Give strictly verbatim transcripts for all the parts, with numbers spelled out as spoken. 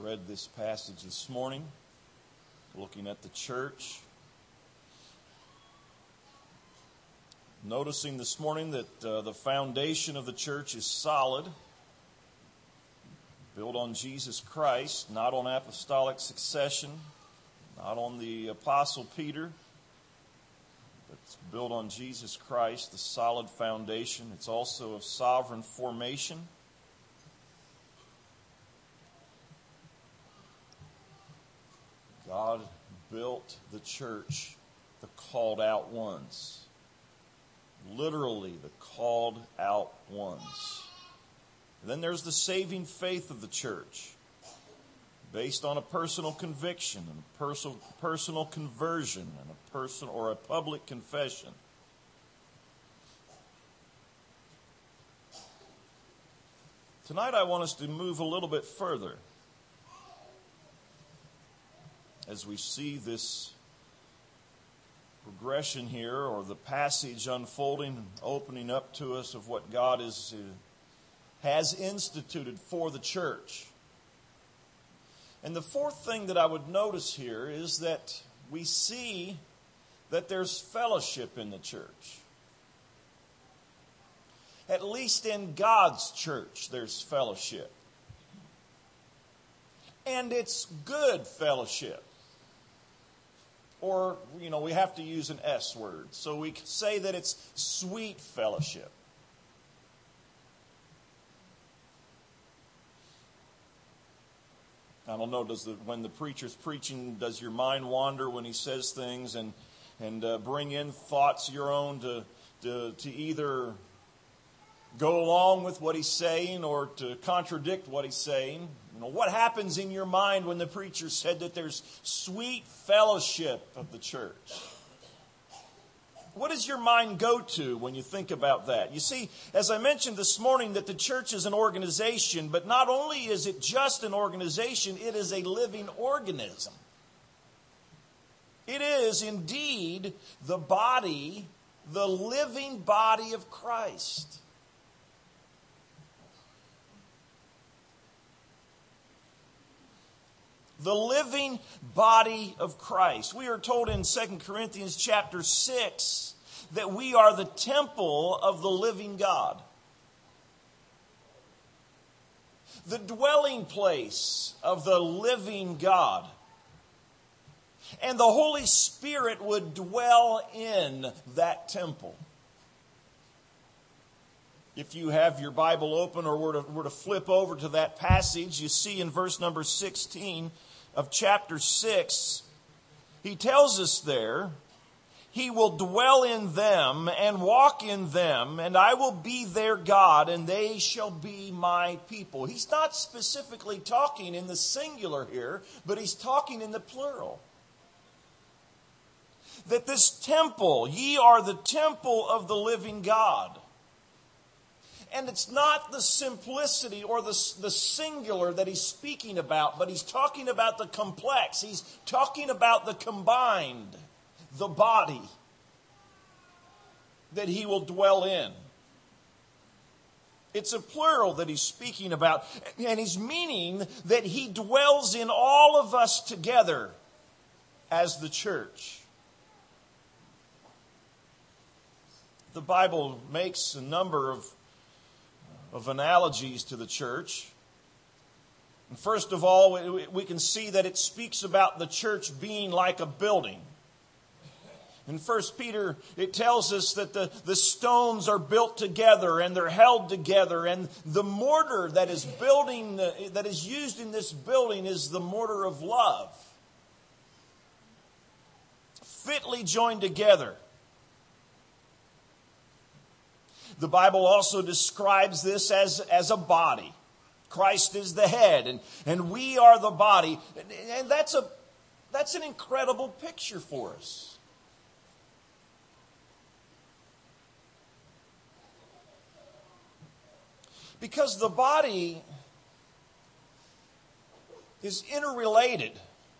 read this passage this morning, looking at the church. Noticing this morning that uh, the foundation of the church is solid, built on Jesus Christ, not on apostolic succession, not on the Apostle Peter, but it's built on Jesus Christ, the solid foundation. It's also of sovereign formation. God built the church, the called out ones. Literally, the called out ones. And then there's the saving faith of the church, based on a personal conviction and a personal personal conversion and a personal or a public confession. Tonight, I want us to move a little bit further as we see this progression here, or the passage unfolding, opening up to us of what God is, uh, has instituted for the church. And the fourth thing that I would notice here is that we see that there's fellowship in the church. At least in God's church, there's fellowship. And it's good fellowship. Or, you know, we have to use an S word. So we can say that it's sweet fellowship. I don't know, does the, when the preacher's preaching, does your mind wander when he says things and and uh, bring in thoughts of your own to, to to either go along with what he's saying or to contradict what he's saying? You know, what happens in your mind when the preacher said that there's sweet fellowship of the church? What does your mind go to when you think about that? You see, as I mentioned this morning, that the church is an organization, but not only is it just an organization, it is a living organism. It is indeed the body, the living body of Christ. The living body of Christ. We are told in Second Corinthians chapter six that we are the temple of the living God. The dwelling place of the living God. And the Holy Spirit would dwell in that temple. If you have your Bible open or were to, were to flip over to that passage, you see in verse number sixteen of chapter six, he tells us there, he will dwell in them and walk in them, and I will be their God, and they shall be my people. He's not specifically talking in the singular here, but he's talking in the plural. That this temple, ye are the temple of the living God. And it's not the simplicity or the, the singular that he's speaking about, but he's talking about the complex. He's talking about the combined, the body that he will dwell in. It's a plural that he's speaking about. And he's meaning that he dwells in all of us together as the church. The Bible makes a number of of analogies to the church. And first of all, we can see that it speaks about the church being like a building. In First Peter, it tells us that the, the stones are built together and they're held together, and the mortar that is building that is used in this building is the mortar of love, fitly joined together. The Bible also describes this as, as a body. Christ is the head, and, and we are the body. And that's a that's an incredible picture for us. Because the body is interrelated.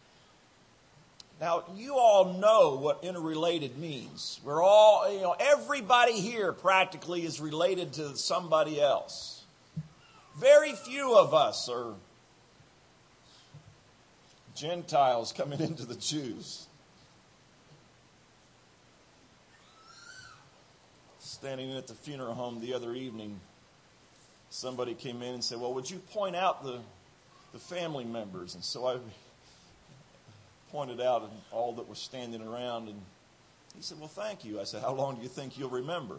Now, you all know what interrelated means. We're all, you know, everybody here practically is related to somebody else. Very few of us are Gentiles coming into the Jews. Standing at the funeral home the other evening, somebody came in and said, well, would you point out the, the family members? And so I pointed out all that were standing around, and he said, well, thank you. I said, how long do you think you'll remember?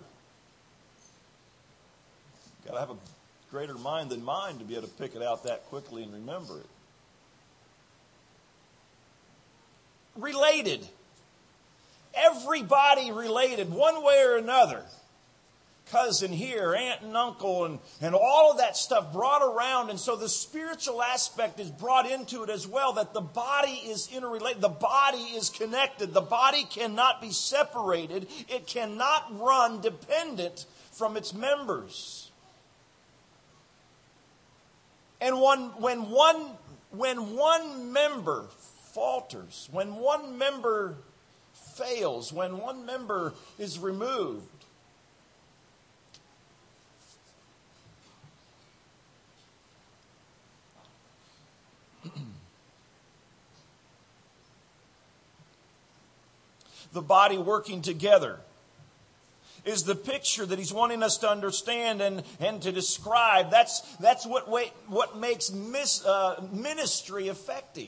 You've got to have a greater mind than mine to be able to pick it out that quickly and remember it. Related. Everybody related, one way or another. Cousin here, aunt and uncle, and, and all of that stuff brought around. And so the spiritual aspect is brought into it as well, that the body is interrelated. The body is connected. The body cannot be separated. It cannot run dependent from its members. And one, when one, when one member falters, when one member fails, when one member is removed, the body working together is the picture that he's wanting us to understand and, and to describe. That's, that's what, what makes mis, uh, ministry effective.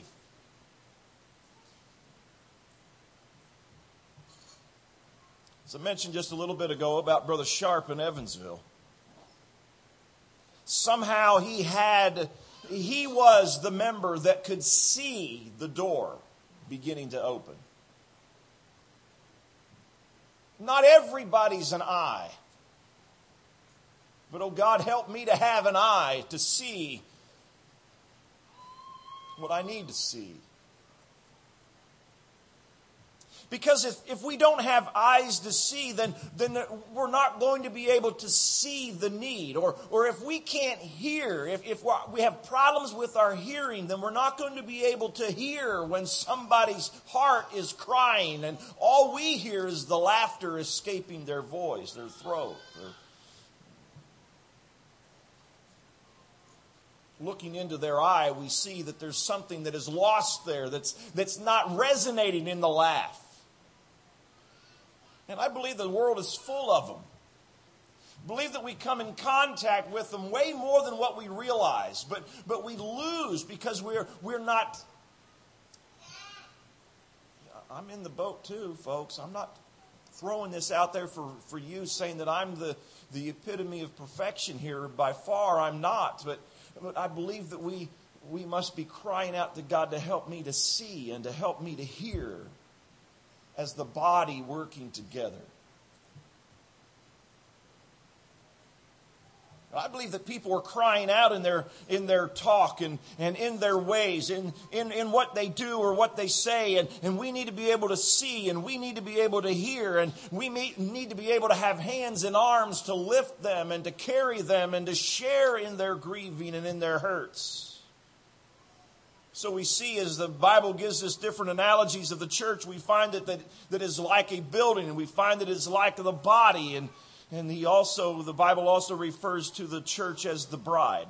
As I mentioned just a little bit ago about Brother Sharp in Evansville. Somehow he had, he was the member that could see the door beginning to open. Not everybody's an eye. But, oh God, help me to have an eye to see what I need to see. Because if, if we don't have eyes to see, then, then we're not going to be able to see the need. Or, or if we can't hear, if, if we have problems with our hearing, then we're not going to be able to hear when somebody's heart is crying and all we hear is the laughter escaping their voice, their throat. Their, looking into their eye, we see that there's something that is lost there, that's, that's not resonating in the laugh. And I believe the world is full of them. I believe that we come in contact with them way more than what we realize. But, but we lose because we're, we're not... I'm in the boat too, folks. I'm not throwing this out there for, for you saying that I'm the, the epitome of perfection here. By far, I'm not. But, but I believe that we, we must be crying out to God to help me to see and to help me to hear as the body working together. I believe that people are crying out in their in their talk and, and in their ways, in, in, in what they do or what they say. And, and we need to be able to see and we need to be able to hear. And we may, need to be able to have hands and arms to lift them and to carry them and to share in their grieving and in their hurts. So we see as the Bible gives us different analogies of the church, we find it that, that is like a building and we find it is like the body. And, and he also, the Bible also refers to the church as the bride.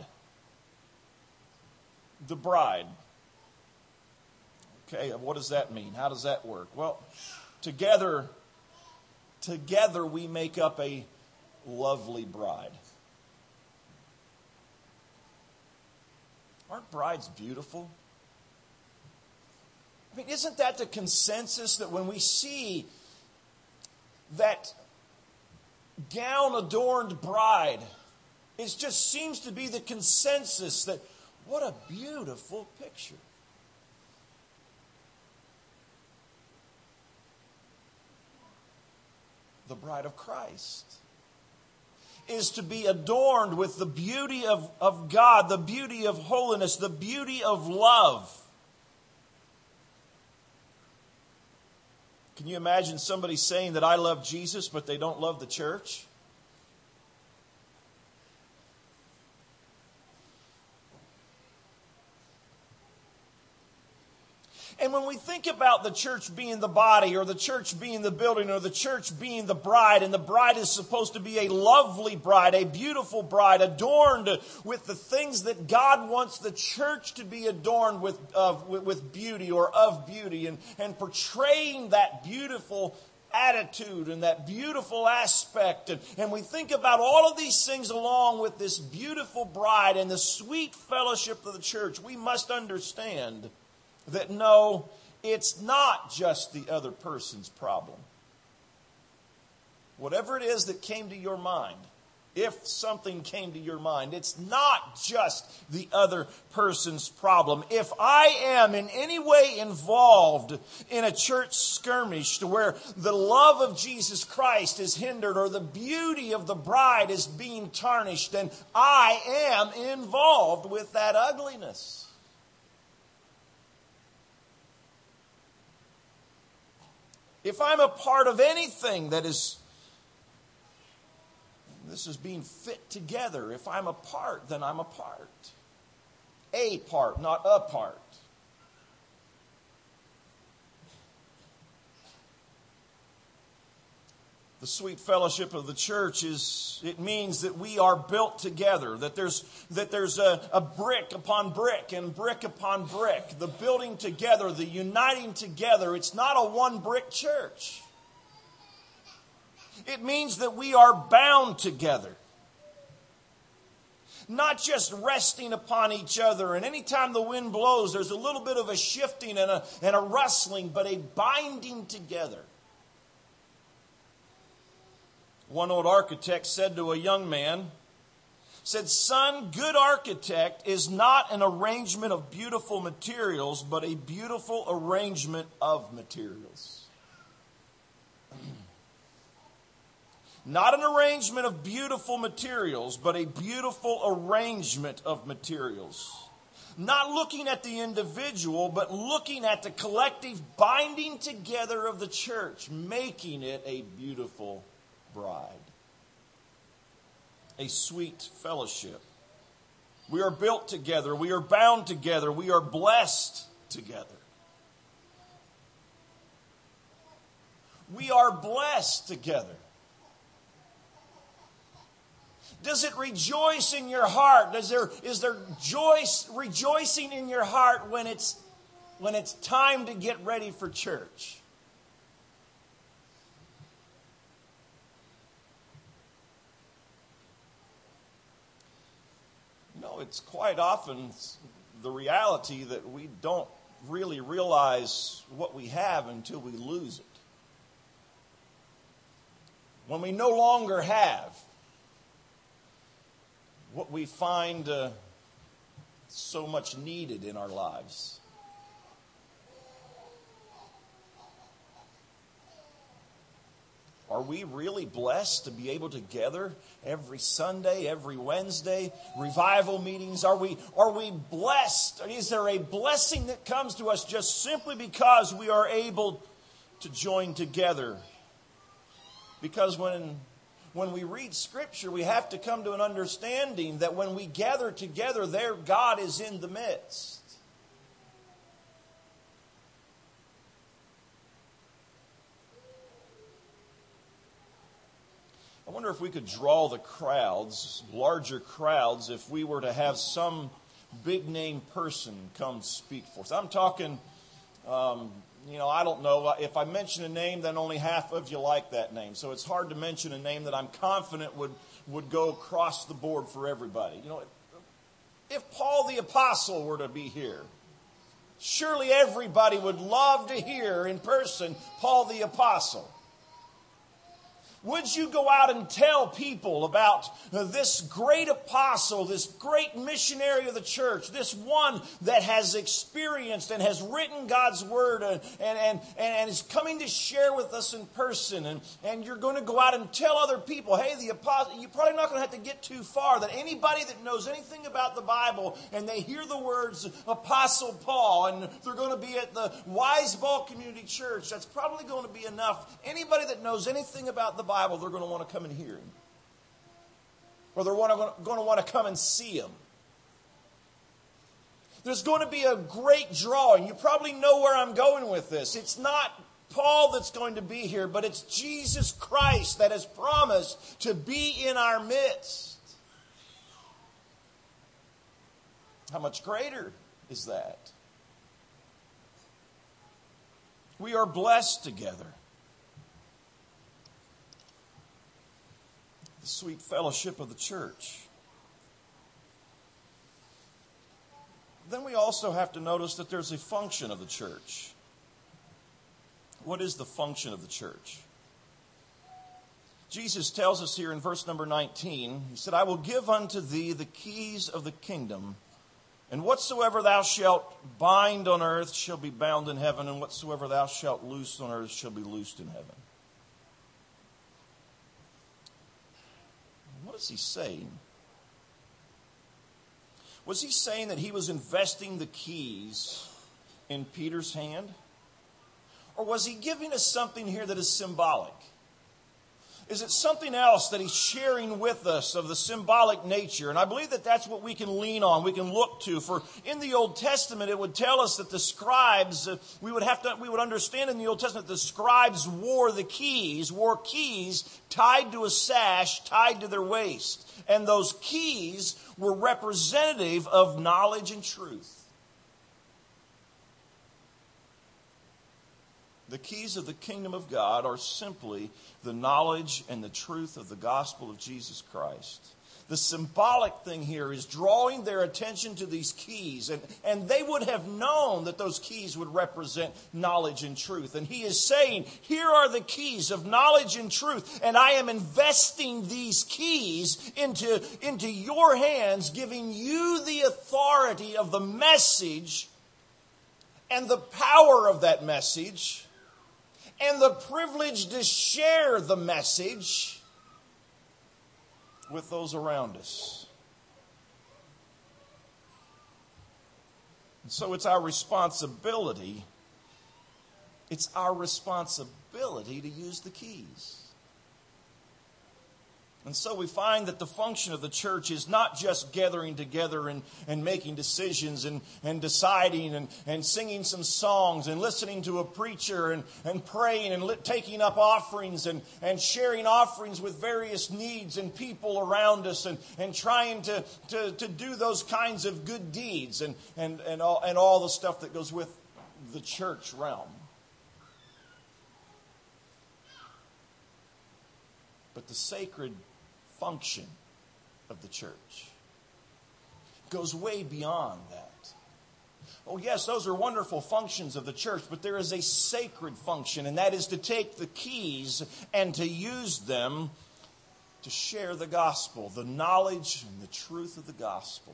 The bride. Okay, what does that mean? How does that work? Well, together, together we make up a lovely bride. Aren't brides beautiful? I mean, isn't that the consensus that when we see that gown-adorned bride, it just seems to be the consensus that what a beautiful picture. The bride of Christ is to be adorned with the beauty of, of God, the beauty of holiness, the beauty of love. Can you imagine somebody saying that I love Jesus, but they don't love the church? And when we think about the church being the body, or the church being the building, or the church being the bride, and the bride is supposed to be a lovely bride, a beautiful bride, adorned with the things that God wants the church to be adorned with, of, with beauty or of beauty, and, and portraying that beautiful attitude and that beautiful aspect. And, and we think about all of these things along with this beautiful bride and the sweet fellowship of the church. We must understand that no, it's not just the other person's problem. Whatever it is that came to your mind, if something came to your mind, it's not just the other person's problem. If I am in any way involved in a church skirmish to where the love of Jesus Christ is hindered or the beauty of the bride is being tarnished, then I am involved with that ugliness. If I'm a part of anything that is, this is being fit together. If I'm a part, then I'm a part. A part, not a part. The sweet fellowship of the church is, it means that we are built together, that there's that there's a, a brick upon brick and brick upon brick, the building together, the uniting together. It's not a one brick church. It means that we are bound together. Not just resting upon each other. And anytime the wind blows, there's a little bit of a shifting and a, and a rustling, but a binding together. One old architect said to a young man, said, "Son, good architect is not an arrangement of beautiful materials, but a beautiful arrangement of materials." Not an arrangement of beautiful materials, but a beautiful arrangement of materials. Not looking at the individual, but looking at the collective binding together of the church, making it a beautiful bride. A sweet fellowship. We are built together. We are bound together. We are blessed together. We are blessed together. Does it rejoice in your heart? Does there, is there joy, rejoicing in your heart when it's, when it's time to get ready for church? You know, it's quite often the reality that we don't really realize what we have until we lose it. When we no longer have what we find uh, so much needed in our lives. Are we really blessed to be able to gather every Sunday, every Wednesday, revival meetings? Are we, are we blessed? Is there a blessing that comes to us just simply because we are able to join together? Because when When we read Scripture, we have to come to an understanding that when we gather together, there God is in the midst. I wonder if we could draw the crowds, larger crowds, if we were to have some big name person come speak for us. I'm talking, um, you know, I don't know. If I mention a name, then only half of you like that name. So it's hard to mention a name that I'm confident would, would go across the board for everybody. You know, if Paul the Apostle were to be here, surely everybody would love to hear in person Paul the Apostle. Would you go out and tell people about this great apostle, this great missionary of the church, this one that has experienced and has written God's word and, and, and, and is coming to share with us in person? And, and you're going to go out and tell other people, hey, the apostle, you're probably not going to have to get too far, that anybody that knows anything about the Bible and they hear the words Apostle Paul and they're going to be at the Wiseball Community Church, that's probably going to be enough. Anybody that knows anything about the Bible, Bible, they're going to want to come and hear him. Or they're going to want to come and see him. there's going to be a great drawing. You probably know where I'm going with this. It's not Paul that's going to be here, but it's Jesus Christ that has promised to be in our midst. How much greater is that? We are blessed together. The sweet fellowship of the church. Then we also have to notice that there's a function of the church. What is the function of the church? Jesus tells us here in verse number nineteen, he said, I will give unto thee the keys of the kingdom, and whatsoever thou shalt bind on earth shall be bound in heaven, and whatsoever thou shalt loose on earth shall be loosed in heaven. What is he saying? Was he saying that he was investing the keys in Peter's hand? Or was he giving us something here that is symbolic? Is it something else that he's sharing with us of the symbolic nature? And I believe that that's what we can lean on, we can look to. For in the Old Testament, it would tell us that the scribes, uh, we would have to, we would understand in the Old Testament, the scribes wore the keys, wore keys tied to a sash, tied to their waist. And those keys were representative of knowledge and truth. The keys of the kingdom of God are simply the knowledge and the truth of the gospel of Jesus Christ. The symbolic thing here is drawing their attention to these keys. And, and they would have known that those keys would represent knowledge and truth. And he is saying, here are the keys of knowledge and truth. And I am investing these keys into, into your hands, giving you the authority of the message and the power of that message, and the privilege to share the message with those around us. And so it's our responsibility, it's our responsibility to use the keys. And so we find that the function of the church is not just gathering together and, and making decisions and, and deciding and, and singing some songs and listening to a preacher and, and praying and li- taking up offerings and, and sharing offerings with various needs and people around us and, and trying to, to, to do those kinds of good deeds and, and, and, all, and all the stuff that goes with the church realm. But the sacred function of the church goes way beyond that. Oh yes, those are wonderful functions of the church, but there is a sacred function, and that is to take the keys and to use them to share the gospel, the knowledge and the truth of the gospel.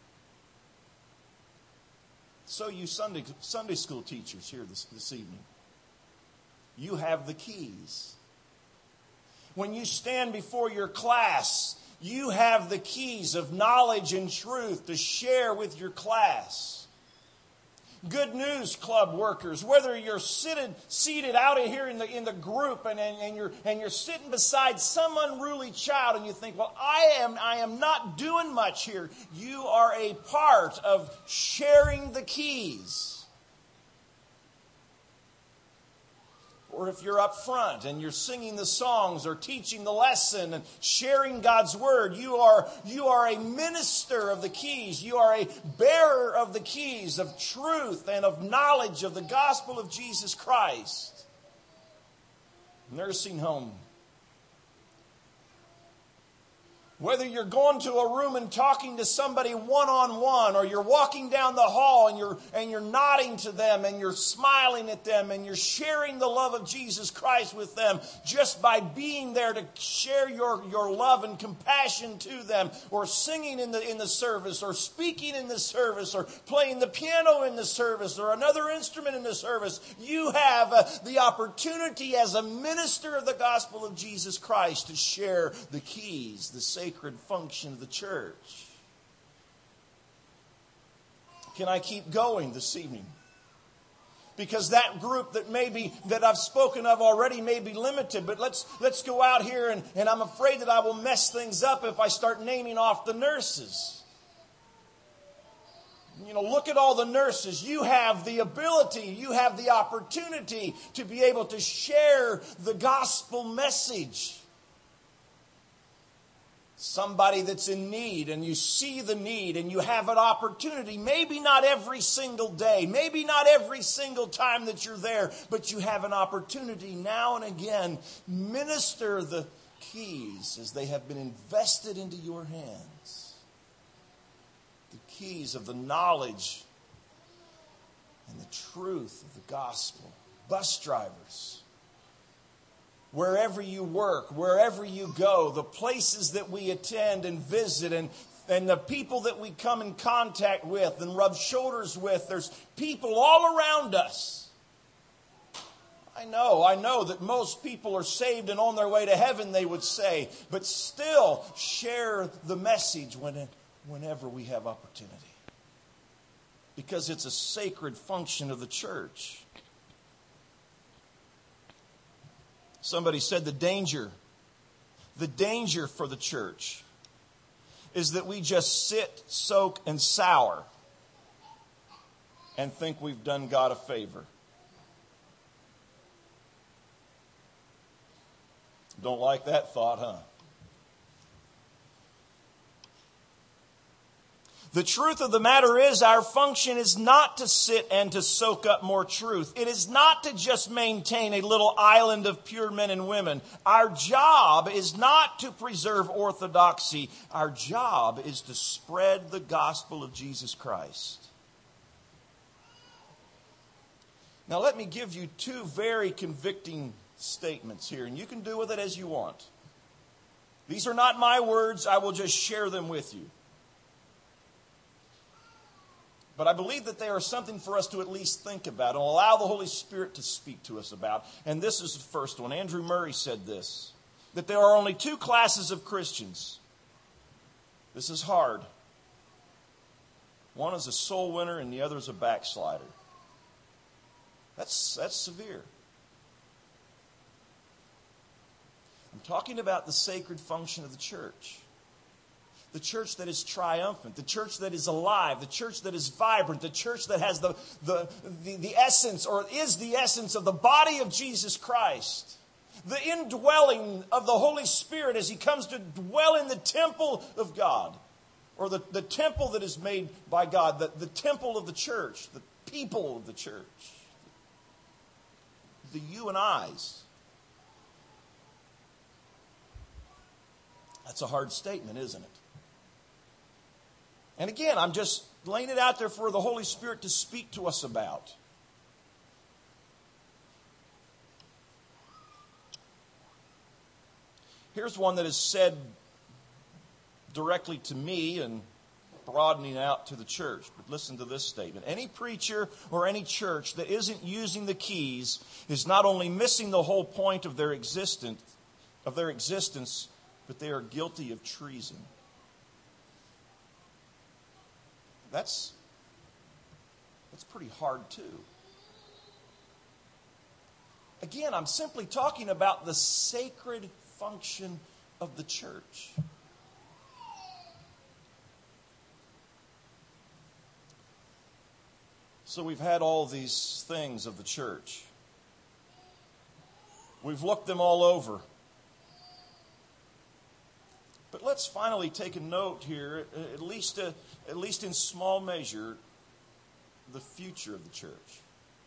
So you Sunday, Sunday school teachers here this, this evening, you have the keys. When you stand before your class, you have the keys of knowledge and truth to share with your class. Good News Club workers, whether you're seated, seated out here in the, in the group and, and, and, you're, and you're sitting beside some unruly child and you think, well, I am, I am not doing much here. You are a part of sharing the keys. Or if you're up front and you're singing the songs or teaching the lesson and sharing God's word, you are, you are a minister of the keys. You are a bearer of the keys of truth and of knowledge of the gospel of Jesus Christ. Nursing home. Whether you're going to a room and talking to somebody one-on-one, or you're walking down the hall and you're and you're nodding to them and you're smiling at them and you're sharing the love of Jesus Christ with them just by being there to share your, your love and compassion to them, or singing in the in the service, or speaking in the service, or playing the piano in the service, or another instrument in the service, you have uh, the opportunity as a minister of the gospel of Jesus Christ to share the keys, the sacred sacred function of the church. Can I keep going this evening? Because that group that maybe that I've spoken of already may be limited, but let's let's go out here and, and I'm afraid that I will mess things up if I start naming off the nurses. You know, look at all the nurses. You have the ability, you have the opportunity to be able to share the gospel message. Somebody that's in need, and you see the need, and you have an opportunity, maybe not every single day, maybe not every single time that you're there, but you have an opportunity now and again. Minister the keys as they have been invested into your hands. The keys of the knowledge and the truth of the gospel. Bus drivers, wherever you work, wherever you go, the places that we attend and visit, and, and the people that we come in contact with and rub shoulders with, there's people all around us. I know, I know that most people are saved and on their way to heaven, they would say, but still share the message when, whenever we have opportunity. Because it's a sacred function of the church. Somebody said the danger, the danger for the church is that we just sit, soak, and sour and think we've done God a favor. Don't like that thought, huh? The truth of the matter is our function is not to sit and to soak up more truth. It is not to just maintain a little island of pure men and women. Our job is not to preserve orthodoxy. Our job is to spread the gospel of Jesus Christ. Now let me give you two very convicting statements here, and you can do with it as you want. These are not my words. I will just share them with you. But I believe that they are something for us to at least think about and allow the Holy Spirit to speak to us about. And this is the first one. Andrew Murray said this, that there are only two classes of Christians. This is hard. One is a soul winner and the other is a backslider. That's, that's severe. I'm talking about the sacred function of the church. The church that is triumphant, the church that is alive, the church that is vibrant, the church that has the, the, the, the essence or is the essence of the body of Jesus Christ. The indwelling of the Holy Spirit as He comes to dwell in the temple of God. Or the, the temple that is made by God, the, the temple of the church, the people of the church. The you and I's. That's a hard statement, isn't it? And again, I'm just laying it out there for the Holy Spirit to speak to us about. Here's one that is said directly to me and broadening out to the church. But listen to this statement. Any preacher or any church that isn't using the keys is not only missing the whole point of their existence, of their existence, but they are guilty of treason. That's, that's pretty hard too. Again, I'm simply talking about the sacred function of the church. So we've had all these things of the church. We've looked them all over. But let's finally take a note here, at least, a, at least in small measure, the future of the church.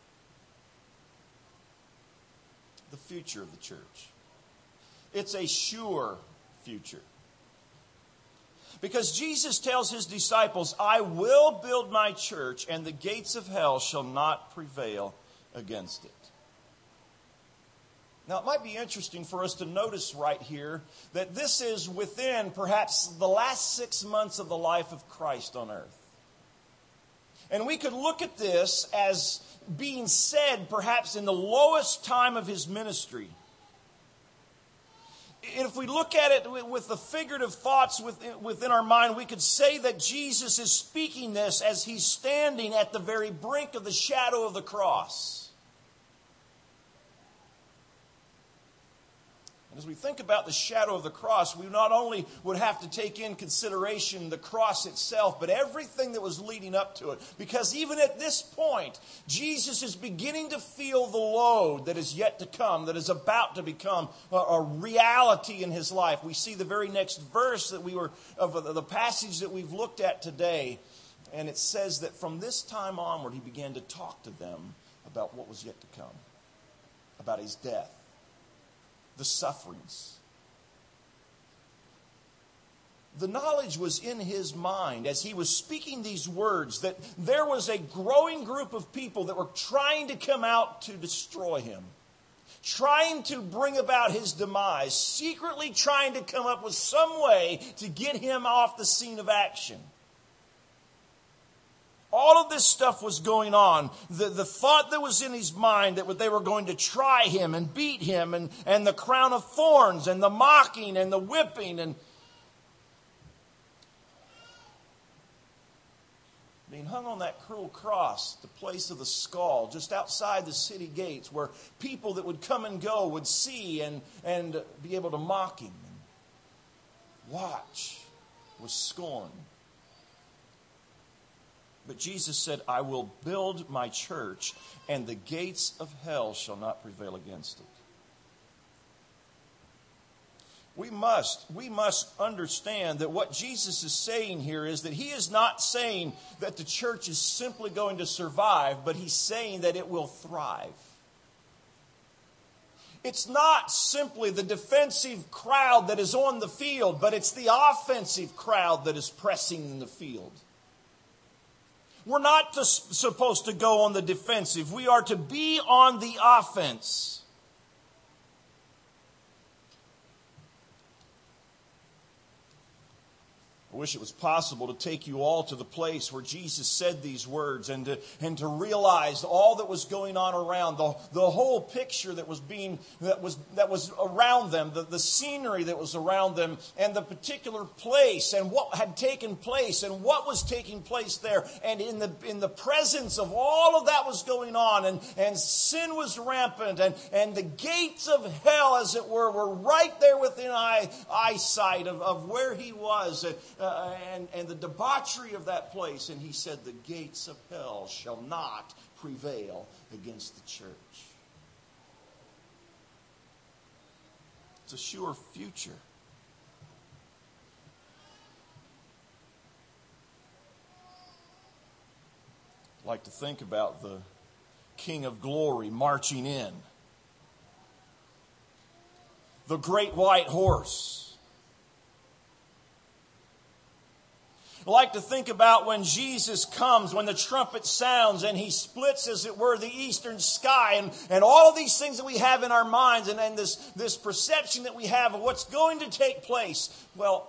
The future of the church. It's a sure future. Because Jesus tells His disciples, I will build my church, and the gates of hell shall not prevail against it. Now, it might be interesting for us to notice right here that this is within perhaps the last six months of the life of Christ on earth. And we could look at this as being said perhaps in the lowest time of His ministry. And if we look at it with the figurative thoughts within our mind, we could say that Jesus is speaking this as He's standing at the very brink of the shadow of the cross. And as we think about the shadow of the cross, we not only would have to take in consideration the cross itself, but everything that was leading up to it. Because even at this point, Jesus is beginning to feel the load that is yet to come, that is about to become a, a reality in his life. We see the very next verse that we were of the passage that we've looked at today. And it says that from this time onward, he began to talk to them about what was yet to come, about his death, the sufferings. The knowledge was in his mind as he was speaking these words that there was a growing group of people that were trying to come out to destroy him, trying to bring about his demise, secretly trying to come up with some way to get him off the scene of action. All of this stuff was going on. The, the thought that was in his mind that they were going to try him and beat him, and, and the crown of thorns and the mocking and the whipping and being hung on that cruel cross, the place of the skull, just outside the city gates, where people that would come and go would see and, and be able to mock him and watch with scorn. But Jesus said, I will build my church, and the gates of hell shall not prevail against it. We must, we must understand that what Jesus is saying here is that he is not saying that the church is simply going to survive, but he's saying that it will thrive. It's not simply the defensive crowd that is on the field, but it's the offensive crowd that is pressing in the field. We're not to, supposed to go on the defensive. We are to be on the offense. I wish it was possible to take you all to the place where Jesus said these words and to, and to realize all that was going on around, the, the whole picture that was being that was that was around them, the, the scenery that was around them, and the particular place and what had taken place and what was taking place there. And in the in the presence of all of that was going on, and, and sin was rampant, and, and the gates of hell, as it were, were right there within eye, eyesight of, of where he was. Uh, and, and the debauchery of that place. And he said, the gates of hell shall not prevail against the church. It's a sure future. I like to think about the King of Glory marching in. The great white horse. I like to think about when Jesus comes, when the trumpet sounds and he splits, as it were, the eastern sky, and, and all of these things that we have in our minds, and, and this, this perception that we have of what's going to take place. Well,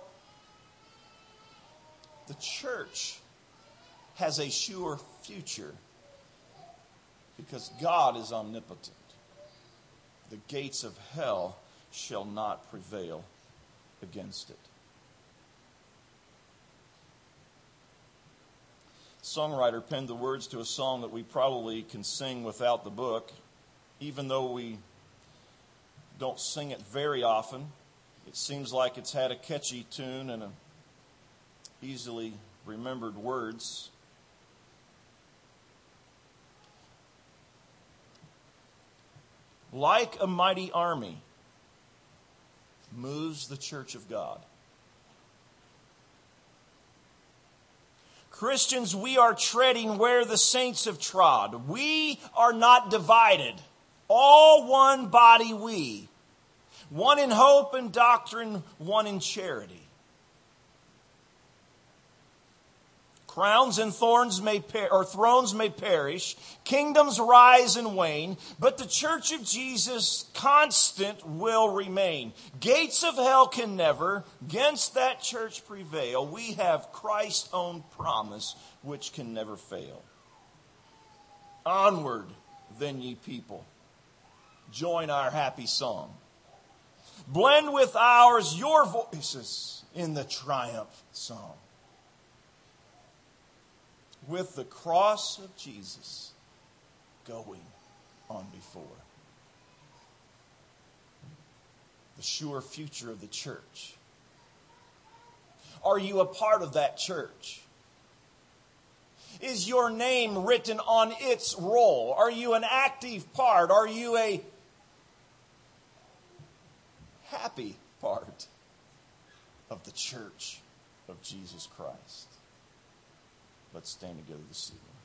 the church has a sure future because God is omnipotent. The gates of hell shall not prevail against it. Songwriter penned the words to a song that we probably can sing without the book, even though we don't sing it very often. It seems like it's had a catchy tune and a easily remembered words. Like a mighty army moves the church of God. Christians, we are treading where the saints have trod. We are not divided. All one body we. One in hope and doctrine, one in charity. Crowns and thorns may per- or thrones may perish, kingdoms rise and wane, but the church of Jesus constant will remain. Gates of hell can never against that church prevail. We have Christ's own promise, which can never fail. Onward, then, ye people. Join our happy song. Blend with ours your voices in the triumph song. With the cross of Jesus going on before. the sure future of the church? Are you a part of that church? Is your name written on its roll? Are you an active part? Are you a happy part of the church of Jesus Christ? Let's stand together this evening.